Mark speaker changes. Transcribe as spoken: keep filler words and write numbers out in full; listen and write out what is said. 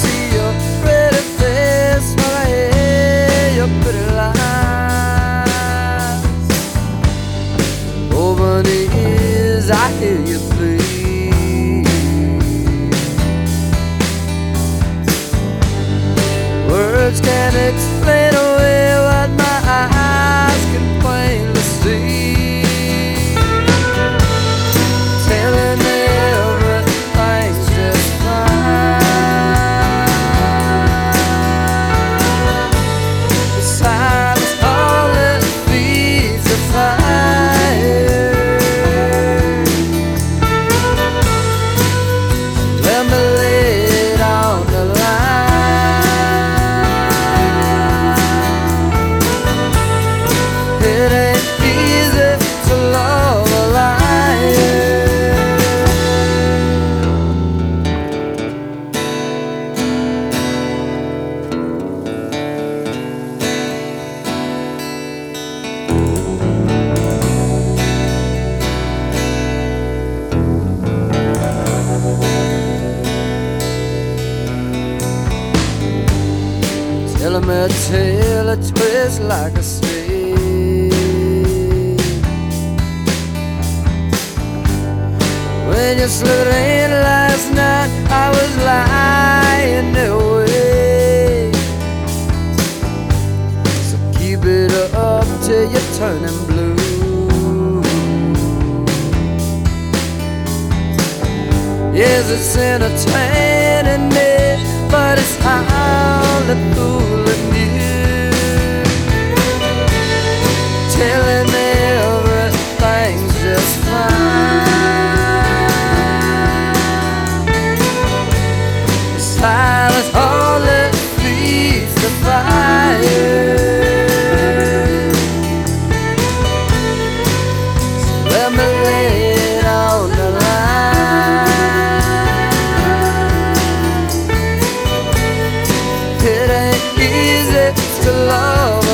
Speaker 1: see your pretty face while I hear your pretty lies. Over the years I hear you plead. Words can't explain away what my eyes can plainly see. Telling me everything's just fine. The silence all that feeds the fire. Let me lay it on the line. It ain't easy to love a liar. Telling me a tale that twists like a snake. When you slipped in last night, I was lying awake. So keep it up till you're turning blue. Yes, it's entertaining me, but it's hardly fooling you. Telling me everything's just fine. The silence all that feeds the fire. So let me lay it on the line. It ain't easy to love